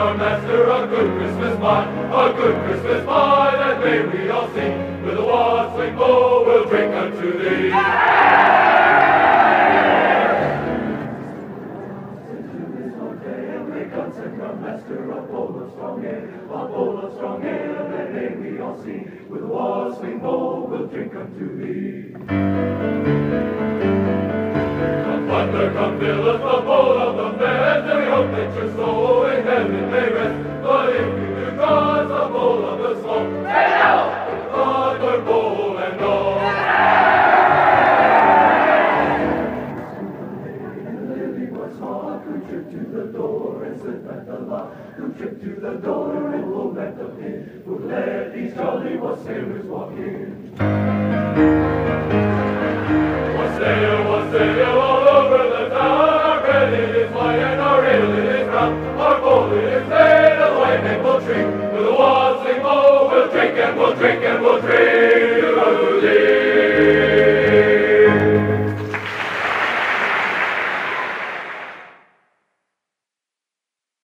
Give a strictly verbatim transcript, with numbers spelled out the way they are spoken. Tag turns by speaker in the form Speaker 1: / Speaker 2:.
Speaker 1: our master a good Christmas pie, a good Christmas pie, that may we all sing. With a wassailing bow we'll drink unto thee. Send our master a bowl of strong ale, a bowl of strong ale, that may we all see. With a wassailing bow we'll drink unto thee. Come butler, come fill us the bowl of the best, and we hope that your soul in heaven may rest. But if you do cause a bowl of the smoke, say no! Butler, bowl, and all. Who tripped to the door and slid back the lock? Who tripped to the door and pulled back the pin? Who let these jolly wassailers walk in?